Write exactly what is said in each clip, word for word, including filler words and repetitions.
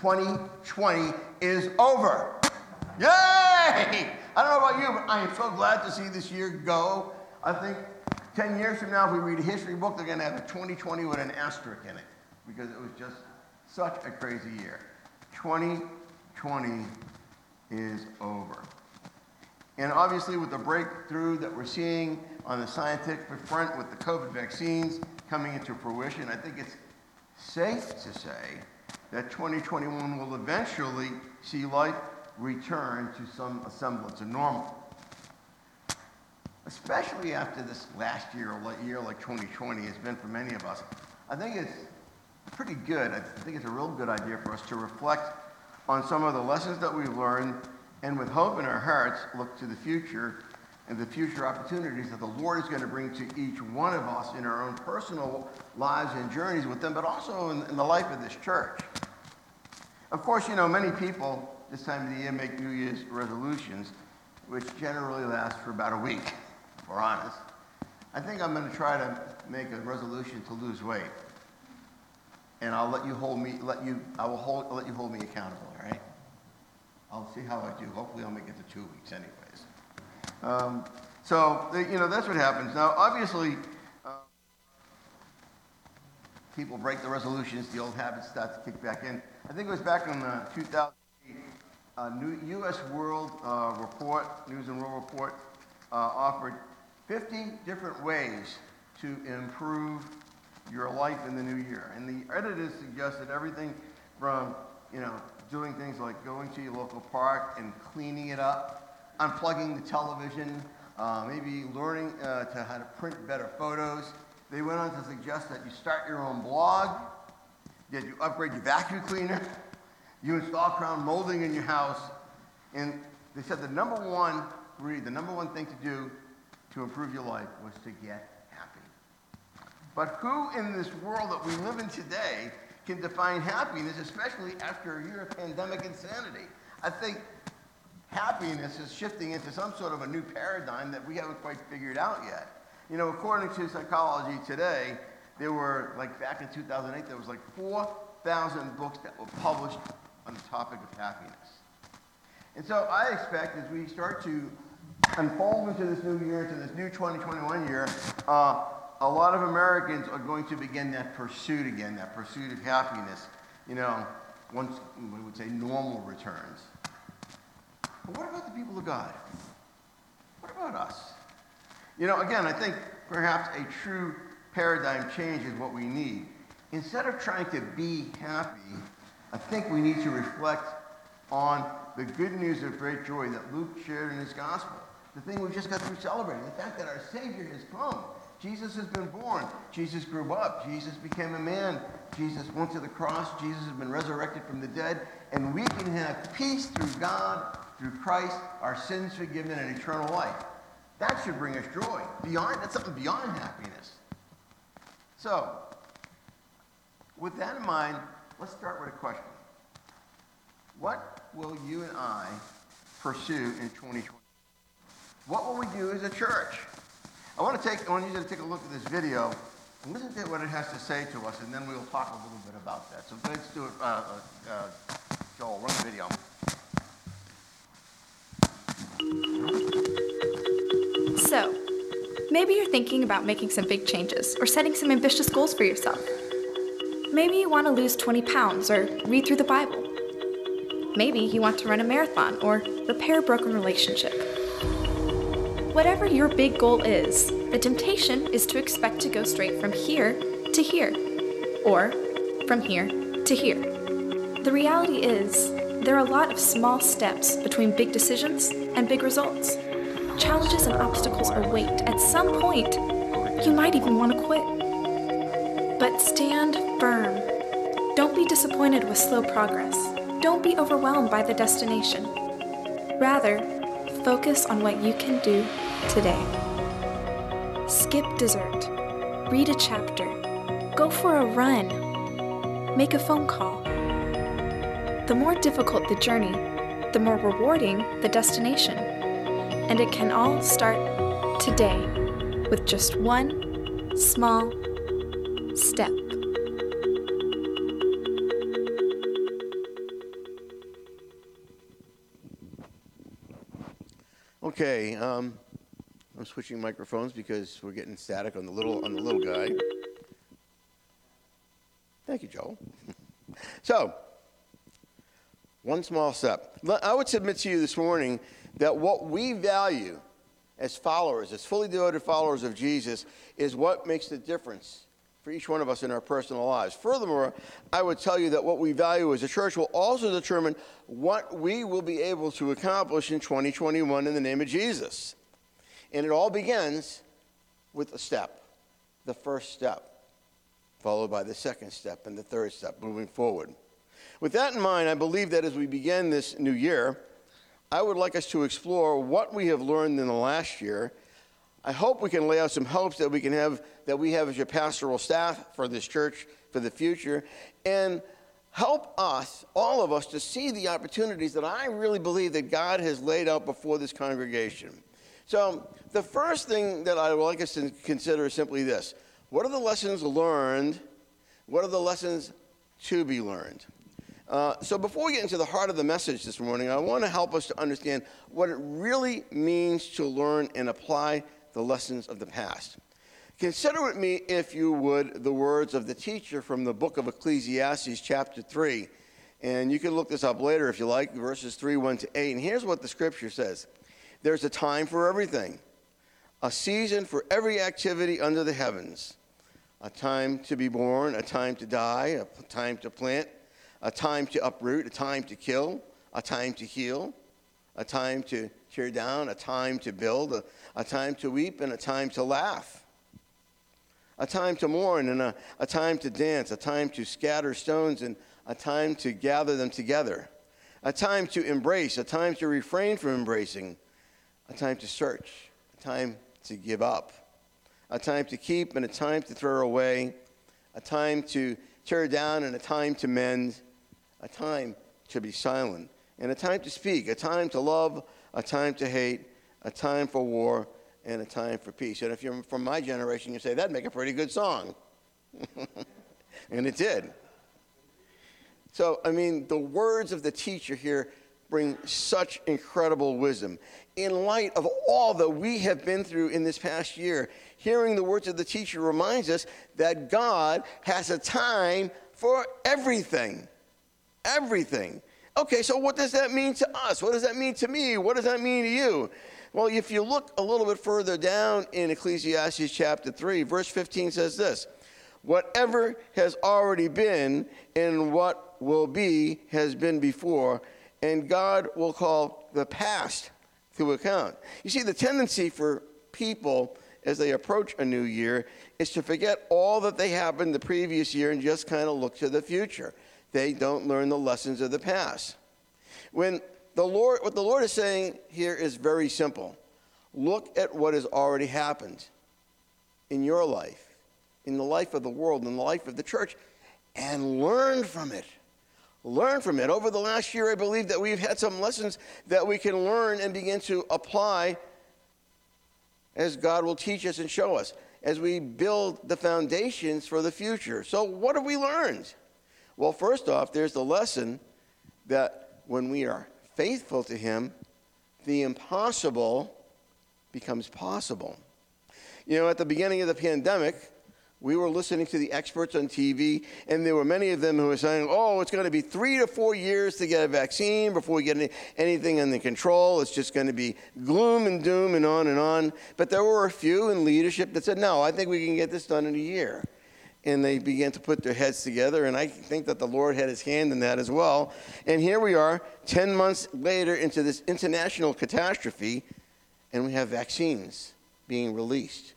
twenty twenty is over. Yay! I don't know about you, but I am so glad to see this year go. I think ten years from now, if we read a history book, they're going to have a twenty twenty with an asterisk in it, because it was just such a crazy year. twenty twenty is over. And obviously, with the breakthrough that we're seeing on the scientific front with the COVID vaccines coming into fruition, I think it's safe to say that twenty twenty-one will eventually see life return to some semblance of normal. Especially after this last year, or year like twenty twenty has been for many of us, I think it's pretty good. I think it's a real good idea for us to reflect on some of the lessons that we've learned, and with hope in our hearts, look to the future and the future opportunities that the Lord is going to bring to each one of us in our own personal lives and journeys with them, but also in, in the life of this church. Of course, you know, many people this time of the year make New Year's resolutions, which generally last for about a week, if we're honest. I think I'm going to try to make a resolution to lose weight. And I'll let you hold me, let you, I will hold, I'll let you hold me accountable, all right? I'll see how I do. Hopefully I'll make it to two weeks anyways. Um, so, you know, that's what happens. Now, obviously, uh, people break the resolutions, the old habits start to kick back in. I think it was back in uh, two thousand eight, uh, New U S World uh, Report, News and World Report, uh, offered fifty different ways to improve your life in the new year. And the editors suggested everything from, you know, doing things like going to your local park and cleaning it up, unplugging the television, uh, maybe learning uh, to how to print better photos. They went on to suggest that you start your own blog, that you upgrade your vacuum cleaner, you install crown molding in your house, and they said the number one, read, the number one thing to do to improve your life was to get happy. But who in this world that we live in today can define happiness, especially after a year of pandemic insanity? I think happiness is shifting into some sort of a new paradigm that we haven't quite figured out yet. You know, according to Psychology Today, there were, like back in two thousand eight, there was like four thousand books that were published on the topic of happiness. And so I expect as we start to unfold into this new year, into this new twenty twenty-one year, uh, a lot of Americans are going to begin that pursuit again, that pursuit of happiness. You know, once we would say normal returns. But what about the people of God? What about us? You know, again, I think perhaps a true paradigm change is what we need. Instead of trying to be happy, I think we need to reflect on the good news of great joy that Luke shared in his gospel. The thing we just got through celebrating, the fact that our Savior has come. Jesus has been born. Jesus grew up. Jesus became a man. Jesus went to the cross. Jesus has been resurrected from the dead. And we can have peace through God, through Christ, our sins forgiven, and eternal life. That should bring us joy. Beyond, that's something beyond happiness. So, with that in mind, let's start with a question. What will you and I pursue in twenty twenty? What will we do as a church? I want to take, I want you to take a look at this video and listen to what it has to say to us, and then we'll talk a little bit about that. So let's do it. Uh, uh, Joel, run the video. So, maybe you're thinking about making some big changes or setting some ambitious goals for yourself. Maybe you want to lose twenty pounds or read through the Bible. Maybe you want to run a marathon or repair a broken relationship. Whatever your big goal is, the temptation is to expect to go straight from here to here, or from here to here. The reality is, there are a lot of small steps between big decisions and big results. Challenges and obstacles await. At some point, you might even want to quit. But stand firm. Don't be disappointed with slow progress. Don't be overwhelmed by the destination. Rather, focus on what you can do today. Skip dessert. Read a chapter. Go for a run. Make a phone call. The more difficult the journey, the more rewarding the destination. And it can all start today with just one small step. Okay, um, I'm switching microphones because we're getting static on the little on the little guy. Thank you, Joel. So, one small step. I would submit to you this morning that what we value as followers, as fully devoted followers of Jesus, is what makes the difference for each one of us in our personal lives. Furthermore, I would tell you that what we value as a church will also determine what we will be able to accomplish in twenty twenty-one in the name of Jesus. And it all begins with a step, the first step, followed by the second step and the third step, moving forward. With that in mind, I believe that as we begin this new year, I would like us to explore what we have learned in the last year. I hope we can lay out some hopes that we can have, that we have as your pastoral staff for this church for the future, and help us, all of us, to see the opportunities that I really believe that God has laid out before this congregation. So the first thing that I would like us to consider is simply this. What are the lessons learned? What are the lessons to be learned? Uh, so before we get into the heart of the message this morning, I want to help us to understand what it really means to learn and apply the lessons of the past. Consider with me, if you would, the words of the teacher from the book of Ecclesiastes, chapter three. And you can look this up later if you like, verses three, one to eight. And here's what the scripture says. There's a time for everything, a season for every activity under the heavens, a time to be born, a time to die, a time to plant, a time to uproot, a time to kill, a time to heal, a time to tear down, a time to build, a, a time to weep, and a time to laugh, a time to mourn, and a, a time to dance, a time to scatter stones, and a time to gather them together, a time to embrace, a time to refrain from embracing, a time to search, a time to give up, a time to keep, and a time to throw away, a time to tear down, and a time to mend, a time to be silent, and a time to speak, a time to love, a time to hate, a time for war, and a time for peace. And if you're from my generation, you say, that'd make a pretty good song. And it did. So, I mean, the words of the teacher here bring such incredible wisdom. In light of all that we have been through in this past year, hearing the words of the teacher reminds us that God has a time for everything. Everything. Okay, so what does that mean to us? What does that mean to me? What does that mean to you? Well, if you look a little bit further down in Ecclesiastes chapter three, verse fifteen says this, whatever has already been and what will be has been before, and God will call the past to account. You see, the tendency for people as they approach a new year is to forget all that they happened the previous year and just kind of look to the future. They don't learn the lessons of the past. When the Lord, what the Lord is saying here is very simple. Look at what has already happened in your life, in the life of the world, in the life of the church, and learn from it. Learn from it. Over the last year, I believe that we've had some lessons that we can learn and begin to apply as God will teach us and show us as we build the foundations for the future. So what have we learned? Well, first off, there's the lesson that when we are faithful to Him, the impossible becomes possible. You know, at the beginning of the pandemic, we were listening to the experts on T V, and there were many of them who were saying, oh, it's going to be three to four years to get a vaccine before we get any, anything under control. It's just going to be gloom and doom and on and on. But there were a few in leadership that said, no, I think we can get this done in a year. And they began to put their heads together, and I think that the Lord had His hand in that as well. And here we are, ten months later into this international catastrophe, and we have vaccines being released.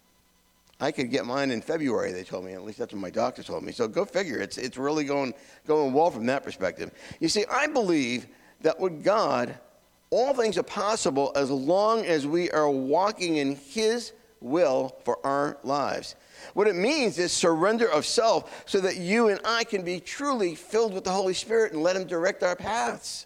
I could get mine in February, they told me. At least that's what my doctor told me. So go figure. It's it's really going going well from that perspective. You see, I believe that with God, all things are possible as long as we are walking in His will for our lives. What it means is surrender of self so that you and I can be truly filled with the Holy Spirit and let Him direct our paths.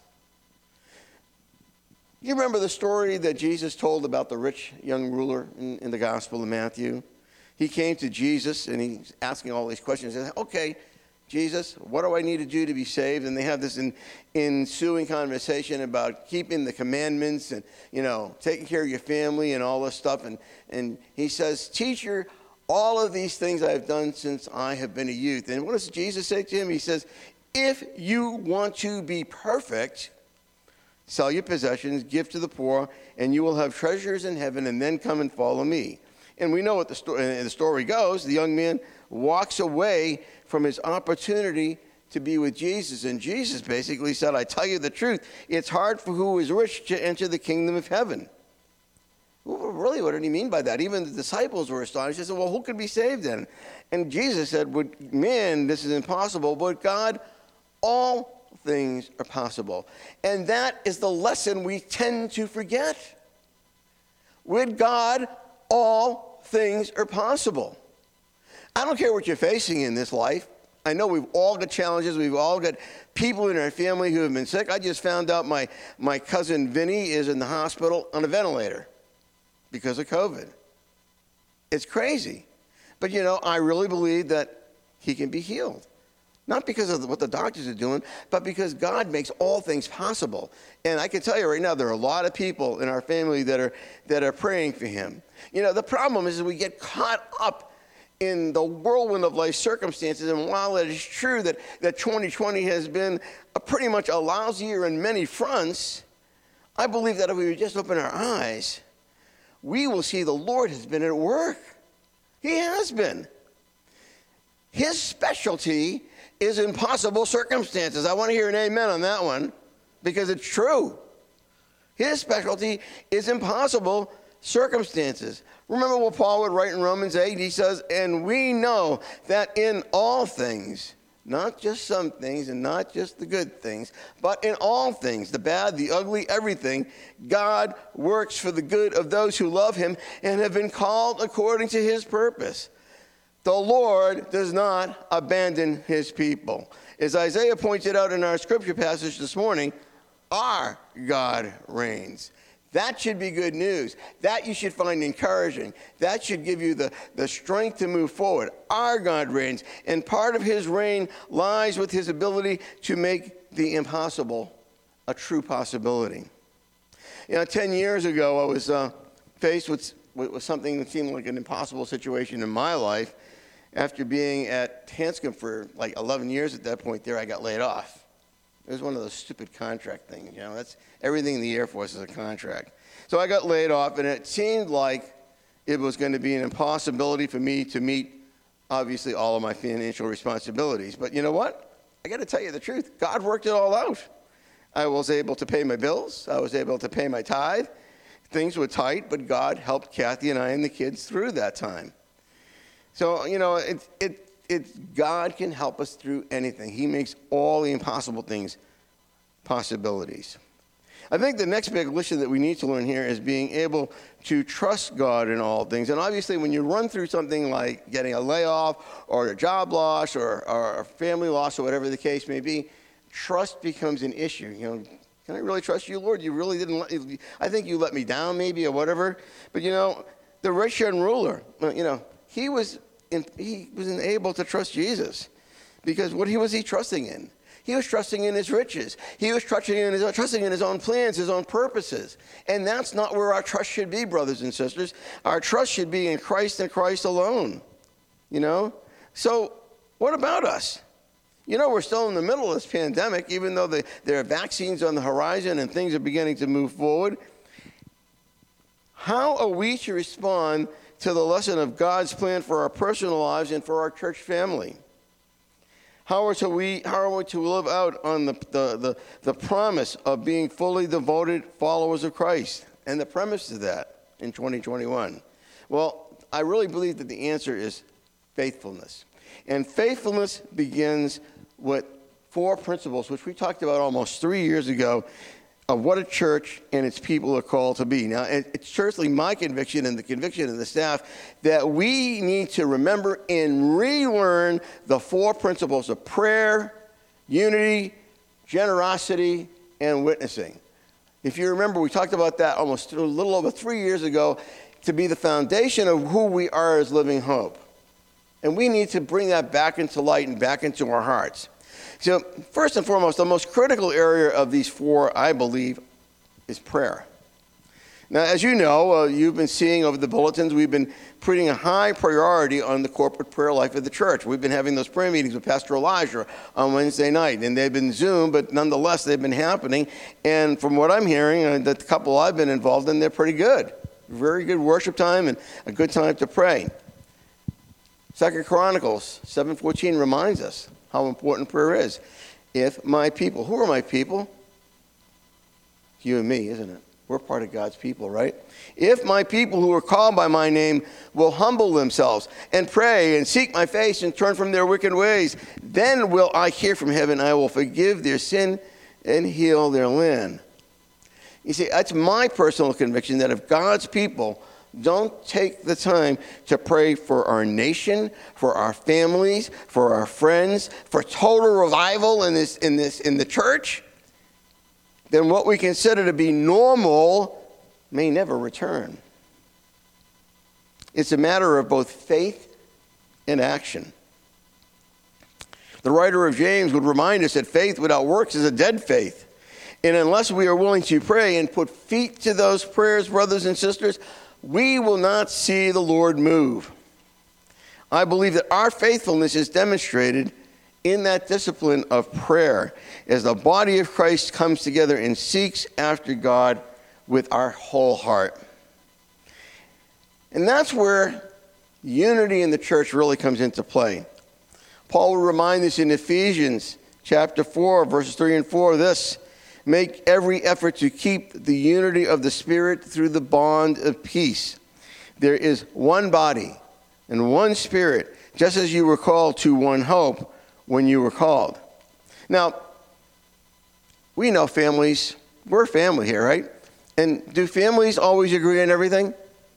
You remember the story that Jesus told about the rich young ruler in, in the Gospel of Matthew? He came to Jesus and he's asking all these questions. He said, okay, Jesus, what do I need to do to be saved? And they have this in, ensuing conversation about keeping the commandments and, you know, taking care of your family and all this stuff. And, and he says, teacher, all of these things I have done since I have been a youth. And what does Jesus say to him? He says, if you want to be perfect, sell your possessions, give to the poor, and you will have treasures in heaven, and then come and follow me. And we know what the, sto- the story goes. The young man walks away from his opportunity to be with Jesus. And Jesus basically said, I tell you the truth, it's hard for who is rich to enter the kingdom of heaven. Well, really, what did he mean by that? Even the disciples were astonished. They said, well, who could be saved then? And Jesus said, with man, this is impossible, but God, all things are possible. And that is the lesson we tend to forget. With God, all things are possible. I don't care what you're facing in this life. I know we've all got challenges. We've all got people in our family who have been sick. I just found out my, my cousin Vinny is in the hospital on a ventilator because of COVID. It's crazy. But, you know, I really believe that he can be healed. Not because of what the doctors are doing, but because God makes all things possible. And I can tell you right now, there are a lot of people in our family that are that are praying for him. You know, the problem is that we get caught up in the whirlwind of life circumstances. And while it is true that, that twenty twenty has been a pretty much a lousy year on many fronts, I believe that if we would just open our eyes, we will see the Lord has been at work. He has been. His specialty is impossible circumstances. I want to hear an amen on that one because it's true. His specialty is impossible circumstances. Remember what Paul would write in Romans eight? He says, and we know that in all things, not just some things and not just the good things, but in all things, the bad, the ugly, everything, God works for the good of those who love him and have been called according to his purpose. The Lord does not abandon his people. As Isaiah pointed out in our scripture passage this morning, our God reigns. That should be good news. That you should find encouraging. That should give you the, the strength to move forward. Our God reigns, and part of his reign lies with his ability to make the impossible a true possibility. You know, ten years ago, I was uh, faced with, with something that seemed like an impossible situation in my life. After being at Hanscom for like eleven years at that point there, I got laid off. It was one of those stupid contract things, you know. That's everything in the Air Force is a contract. So I got laid off, and it seemed like it was going to be an impossibility for me to meet, obviously, all of my financial responsibilities. But you know what? I got to tell you the truth. God worked it all out. I was able to pay my bills. I was able to pay my tithe. Things were tight, but God helped Kathy and I and the kids through that time. So, you know, it, it, it, God can help us through anything. He makes all the impossible things possibilities. I think the next big lesson that we need to learn here is being able to trust God in all things. And obviously, when you run through something like getting a layoff or a job loss or, or a family loss or whatever the case may be, trust becomes an issue. You know, can I really trust you, Lord? You really didn't let, I think you let me down maybe or whatever. But, you know, the rich young ruler, you know, he was in, he wasn't able to trust Jesus because what he was he trusting in? He was trusting in his riches. He was trusting in his, trusting in his own plans, his own purposes. And that's not where our trust should be, brothers and sisters. Our trust should be in Christ and Christ alone. You know? So what about us? You know, we're still in the middle of this pandemic, even though the, there are vaccines on the horizon and things are beginning to move forward. How are we to respond to the lesson of God's plan for our personal lives and for our church family? How are, to we, how are we to live out on the, the, the, the promise of being fully devoted followers of Christ and the premise of that in twenty twenty-one? Well, I really believe that the answer is faithfulness. And faithfulness begins with four principles, which we talked about almost three years ago, of what a church and its people are called to be. Now, it's certainly my conviction and the conviction of the staff that we need to remember and relearn the four principles of prayer, unity, generosity, and witnessing. If you remember, we talked about that almost a little over three years ago to be the foundation of who we are as Living Hope. And we need to bring that back into light and back into our hearts. So first and foremost, the most critical area of these four, I believe, is prayer. Now, as you know, uh, you've been seeing over the bulletins, we've been putting a high priority on the corporate prayer life of the church. We've been having those prayer meetings with Pastor Elijah on Wednesday night, and they've been Zoom, but nonetheless, they've been happening. And from what I'm hearing, uh, the couple I've been involved in, they're pretty good. Very good worship time and a good time to pray. Second Chronicles seven fourteen reminds us how important prayer is. If my people, who are my people? You and me, isn't it? We're part of God's people, right? If my people who are called by my name will humble themselves and pray and seek my face and turn from their wicked ways, then will I hear from heaven, I will forgive their sin and heal their land. You see, that's my personal conviction that if God's people don't take the time to pray for our nation, for our families, for our friends, for total revival in this, in this, in the church, then what we consider to be normal may never return. It's a matter of both faith and action. The writer of James would remind us that faith without works is a dead faith. And unless we are willing to pray and put feet to those prayers, brothers and sisters, we will not see the Lord move. I believe that our faithfulness is demonstrated in that discipline of prayer as the body of Christ comes together and seeks after God with our whole heart. And that's where unity in the church really comes into play. Paul will remind us in Ephesians chapter four, verses three and four, this: make every effort to keep the unity of the Spirit through the bond of peace. There is one body and one Spirit, just as you were called to one hope when you were called. Now, we know families, we're a family here, right? And do families always agree on everything?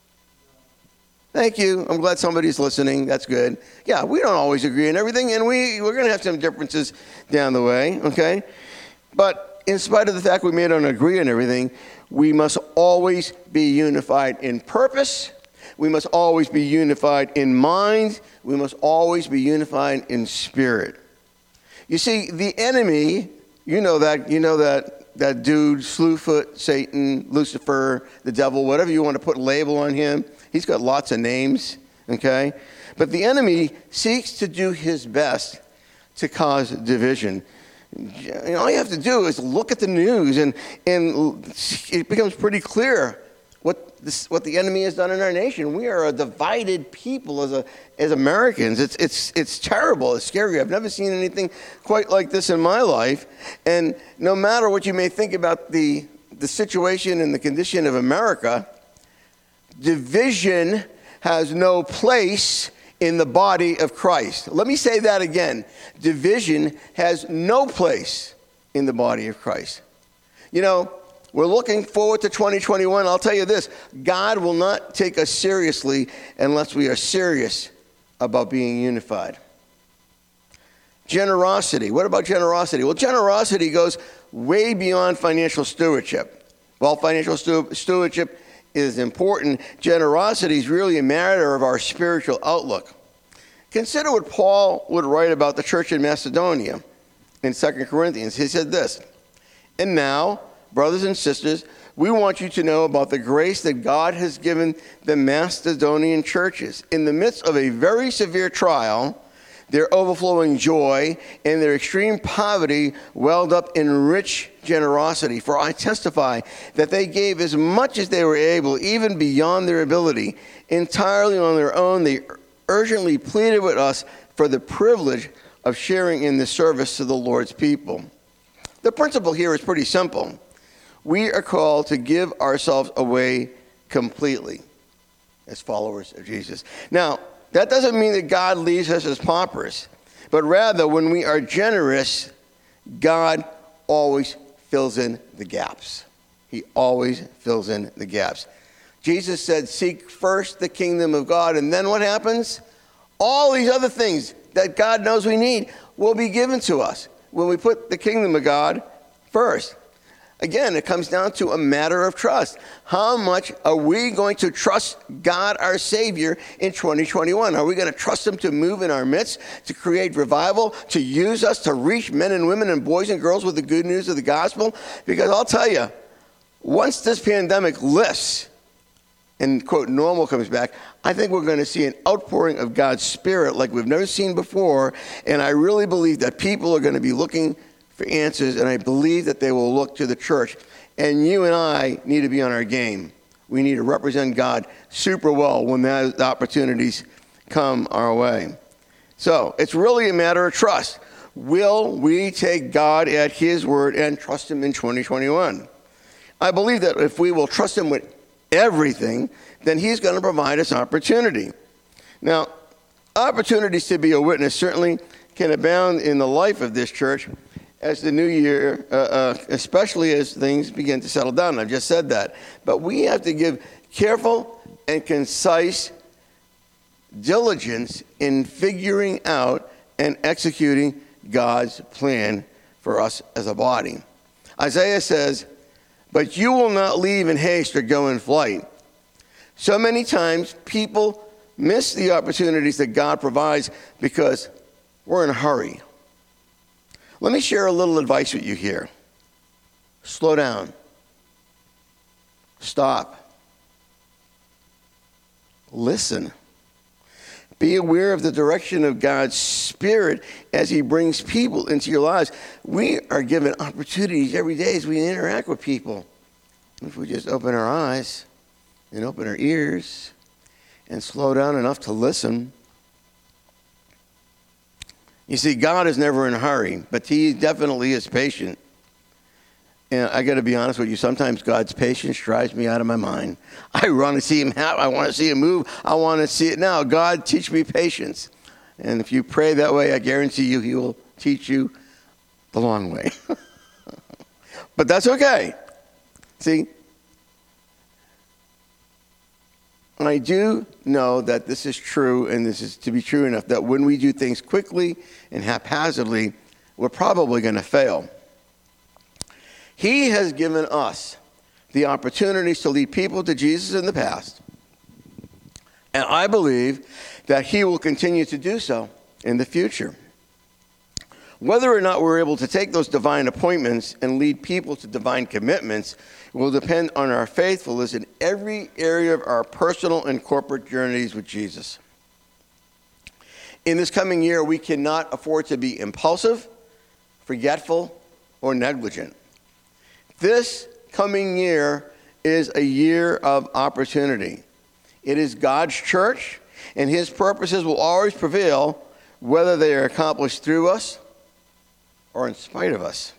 Thank you. I'm glad somebody's listening. That's good. Yeah, we don't always agree on everything, and we, we're going to have some differences down the way, okay? But in spite of the fact we may not agree on everything, we must always be unified in purpose. We must always be unified in mind. We must always be unified in spirit. You see, the enemy, you know that, you know that, that dude, Slewfoot, Satan, Lucifer, the devil, whatever you want to put label on him. He's got lots of names, okay? But the enemy seeks to do his best to cause division. You know, all you have to do is look at the news, and, and it becomes pretty clear what this, what the enemy has done in our nation. We are a divided people as a as Americans. It's it's it's terrible. It's scary. I've never seen anything quite like this in my life. And no matter what you may think about the the situation and the condition of America, division has no place in the body of Christ. Let me say that again. Division has no place in the body of Christ. You know, we're looking forward to twenty twenty-one. I'll tell you this, God will not take us seriously unless we are serious about being unified. Generosity. What about generosity? Well, generosity goes way beyond financial stewardship. While financial stu- stewardship is important, generosity is really a matter of our spiritual outlook. Consider what Paul would write about the church in Macedonia in Second Corinthians. He said this: and now, brothers and sisters, we want you to know about the grace that God has given the Macedonian churches. In the midst of a very severe trial, their overflowing joy and their extreme poverty welled up in rich generosity. For I testify that they gave as much as they were able, even beyond their ability. Entirely on their own, they urgently pleaded with us for the privilege of sharing in the service to the Lord's people. The principle here is pretty simple. We are called to give ourselves away completely as followers of Jesus. Now, that doesn't mean that God leaves us as paupers, but rather when we are generous, God always fills in the gaps. He always fills in the gaps. Jesus said, seek first the kingdom of God, and then what happens? All these other things that God knows we need will be given to us when we put the kingdom of God first. Again, it comes down to a matter of trust. How much are we going to trust God, our Savior, in twenty twenty-one? Are we going to trust him to move in our midst, to create revival, to use us to reach men and women and boys and girls with the good news of the gospel? Because I'll tell you, once this pandemic lifts and, quote, normal comes back, I think we're going to see an outpouring of God's Spirit like we've never seen before. And I really believe that people are going to be looking for answers, and I believe that they will look to the church. And you and I need to be on our game. We need to represent God super well when those opportunities come our way. So it's really a matter of trust. Will we take God at his word and trust him in twenty twenty-one? I believe that if we will trust him with everything, then he's going to provide us opportunity. Now, opportunities to be a witness certainly can abound in the life of this church as the new year, uh, uh, especially as things begin to settle down. I've just said that. But we have to give careful and concise diligence in figuring out and executing God's plan for us as a body. Isaiah says, "But you will not leave in haste or go in flight." So many times people miss the opportunities that God provides because we're in a hurry. Let me share a little advice with you here. Slow down. Stop. Listen. Be aware of the direction of God's Spirit as he brings people into your lives. We are given opportunities every day as we interact with people. If we just open our eyes and open our ears and slow down enough to listen. You see, God is never in a hurry, but he definitely is patient. And I got to be honest with you, sometimes God's patience drives me out of my mind. I want to see him happen. I want to see him move. I want to see it now. God, teach me patience. And if you pray that way, I guarantee you he will teach you the long way. But that's okay. See, I do know that this is true, and this is to be true enough, that when we do things quickly and haphazardly, we're probably going to fail. He has given us the opportunities to lead people to Jesus in the past, and I believe that he will continue to do so in the future. Whether or not we're able to take those divine appointments and lead people to divine commitments will depend on our faithfulness in every area of our personal and corporate journeys with Jesus. In this coming year, we cannot afford to be impulsive, forgetful, or negligent. This coming year is a year of opportunity. It is God's church, and his purposes will always prevail, whether they are accomplished through us or in spite of us.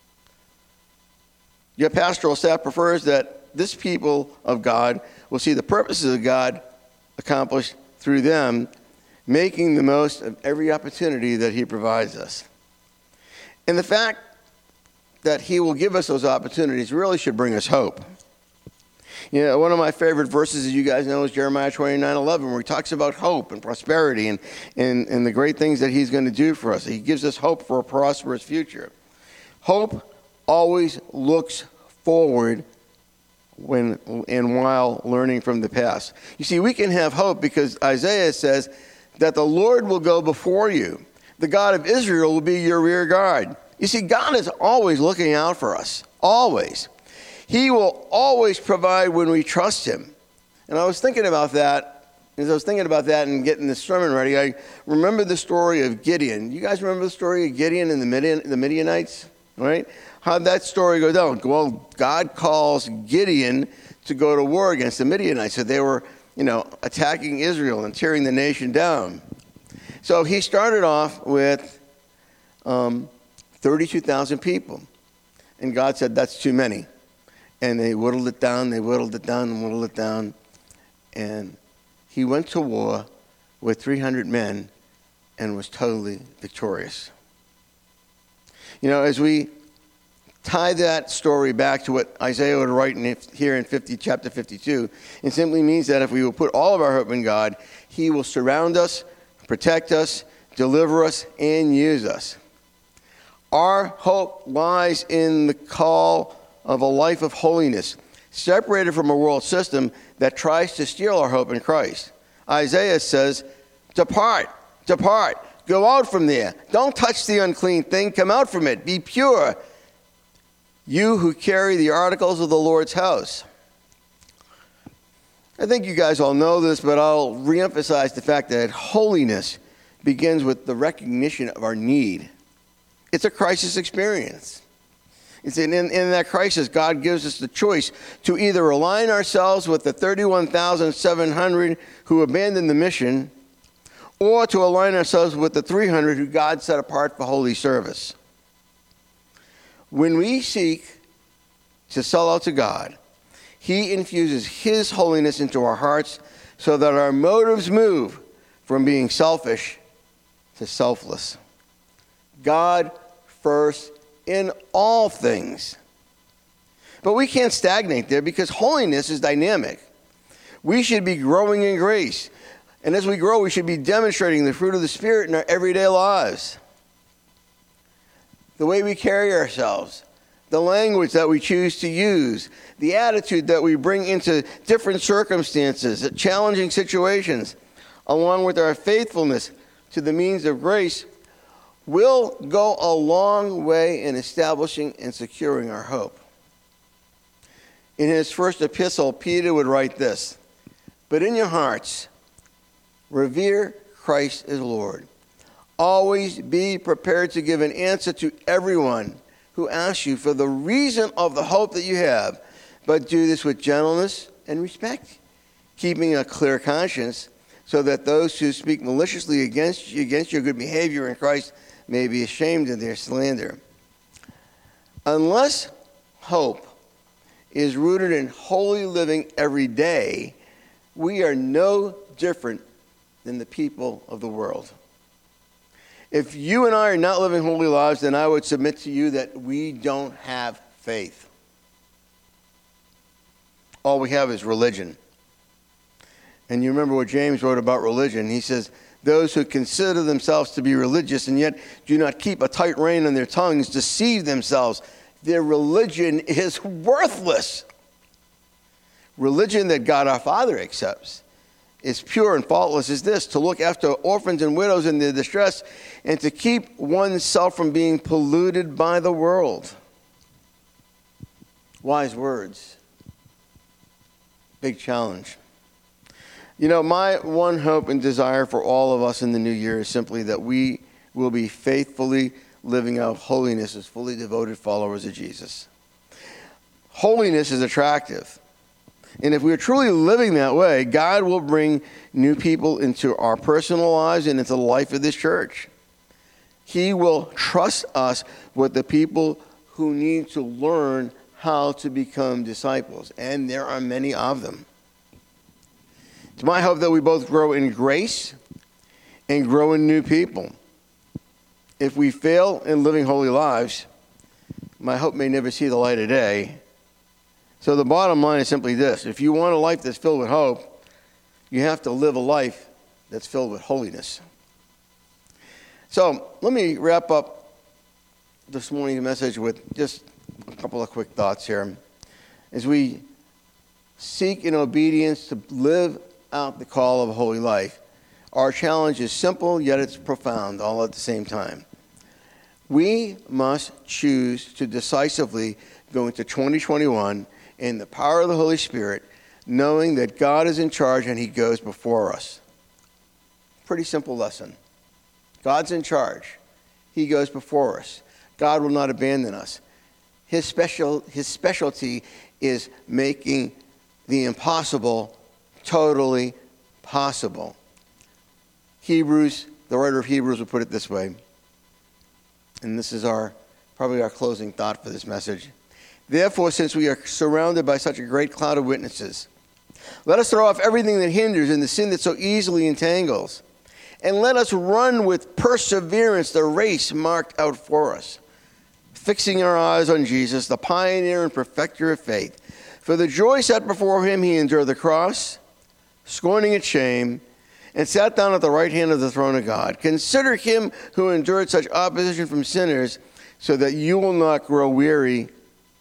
Your pastoral staff prefers that this people of God will see the purposes of God accomplished through them, making the most of every opportunity that he provides us. And the fact that he will give us those opportunities really should bring us hope. You know, one of my favorite verses, as you guys know, is Jeremiah twenty-nine eleven, where he talks about hope and prosperity and, and, and the great things that he's going to do for us. He gives us hope for a prosperous future. Hope always looks forward when and while learning from the past. You see, we can have hope because Isaiah says that the Lord will go before you. The God of Israel will be your rear guard. You see, God is always looking out for us. Always. He will always provide when we trust him. And I was thinking about that. As I was thinking about that and getting this sermon ready, I remember the story of Gideon. You guys remember the story of Gideon and the Midian, the Midianites? Right? How'd that story go down? Well, God calls Gideon to go to war against the Midianites. So they were, you know, attacking Israel and tearing the nation down. So he started off with um, thirty-two thousand people. And God said, that's too many. And they whittled it down, they whittled it down, and whittled it down. And he went to war with three hundred men and was totally victorious. You know, as we tie that story back to what Isaiah would write in, here in fifty, chapter fifty-two, it simply means that if we will put all of our hope in God, he will surround us, protect us, deliver us, and use us. Our hope lies in the call of a life of holiness, separated from a world system that tries to steal our hope in Christ. Isaiah says, depart, depart, go out from there. Don't touch the unclean thing, come out from it, be pure, you who carry the articles of the Lord's house. I think you guys all know this, but I'll reemphasize the fact that holiness begins with the recognition of our need. It's a crisis experience. It's in, in, in that crisis, God gives us the choice to either align ourselves with the thirty-one thousand seven hundred who abandoned the mission, or to align ourselves with the three hundred who God set apart for holy service. When we seek to sell out to God, He infuses His holiness into our hearts so that our motives move from being selfish to selfless. God first in all things. But we can't stagnate there because holiness is dynamic. We should be growing in grace. And as we grow, we should be demonstrating the fruit of the Spirit in our everyday lives. The way we carry ourselves, the language that we choose to use, the attitude that we bring into different circumstances, challenging situations, along with our faithfulness to the means of grace, will go a long way in establishing and securing our hope. In his first epistle, Peter would write this, "But in your hearts, revere Christ as Lord. Always be prepared to give an answer to everyone who asks you for the reason of the hope that you have, but do this with gentleness and respect, keeping a clear conscience, so that those who speak maliciously against you, against your good behavior in Christ may be ashamed of their slander." Unless hope is rooted in holy living every day, we are no different than the people of the world. If you and I are not living holy lives, then I would submit to you that we don't have faith. All we have is religion. And you remember what James wrote about religion. He says, those who consider themselves to be religious and yet do not keep a tight rein on their tongues deceive themselves. Their religion is worthless. Religion that God our Father accepts is pure and faultless is this: to look after orphans and widows in their distress and to keep oneself from being polluted by the world. Wise words. Big challenge. You know, my one hope and desire for all of us in the new year is simply that we will be faithfully living out holiness as fully devoted followers of Jesus. Holiness is attractive. And if we're truly living that way, God will bring new people into our personal lives and into the life of this church. He will trust us with the people who need to learn how to become disciples. And there are many of them. It's my hope that we both grow in grace and grow in new people. If we fail in living holy lives, my hope may never see the light of day. So the bottom line is simply this: if you want a life that's filled with hope, you have to live a life that's filled with holiness. So let me wrap up this morning's message with just a couple of quick thoughts here. As we seek in obedience to live out the call of a holy life, our challenge is simple, yet it's profound all at the same time. We must choose to decisively go into twenty twenty-one in the power of the Holy Spirit, knowing that God is in charge and He goes before us. Pretty simple lesson. God's in charge. He goes before us. God will not abandon us. His special, his specialty is making the impossible totally possible. Hebrews, the writer of Hebrews will put it this way, and this is our probably our closing thought for this message. Therefore, since we are surrounded by such a great cloud of witnesses, let us throw off everything that hinders and the sin that so easily entangles, and let us run with perseverance the race marked out for us, fixing our eyes on Jesus, the pioneer and perfecter of faith. For the joy set before him, he endured the cross, scorning its shame, and sat down at the right hand of the throne of God. Consider him who endured such opposition from sinners, so that you will not grow weary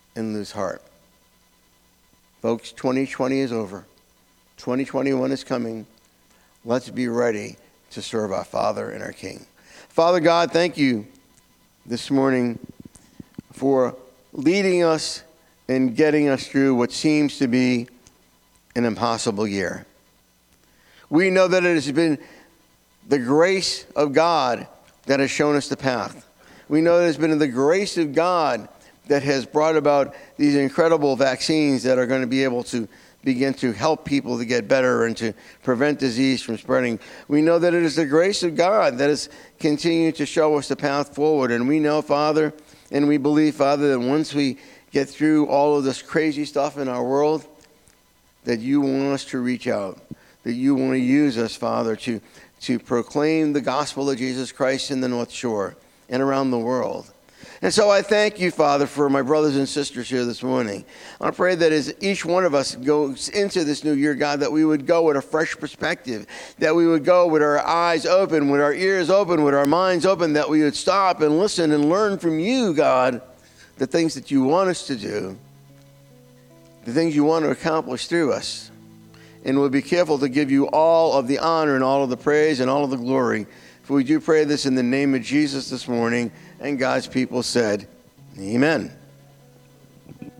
and lose heart. Folks, twenty twenty is over. twenty twenty-one is coming. Let's be ready to serve our Father and our King. Father God, thank you this morning for leading us and getting us through what seems to be an impossible year. We know that it has been the grace of God that has shown us the path. We know that it's been the grace of God that has brought about these incredible vaccines that are going to be able to begin to help people to get better and to prevent disease from spreading. We know that it is the grace of God that is continuing to show us the path forward. And we know, Father, and we believe, Father, that once we get through all of this crazy stuff in our world, that you want us to reach out, that you want to use us, Father, to, to proclaim the gospel of Jesus Christ in the North Shore and around the world. And so I thank you, Father, for my brothers and sisters here this morning. I pray that as each one of us goes into this new year, God, that we would go with a fresh perspective, that we would go with our eyes open, with our ears open, with our minds open, that we would stop and listen and learn from you, God, the things that you want us to do, the things you want to accomplish through us. And we'll be careful to give you all of the honor and all of the praise and all of the glory. For we do pray this in the name of Jesus this morning. And God's people said, amen.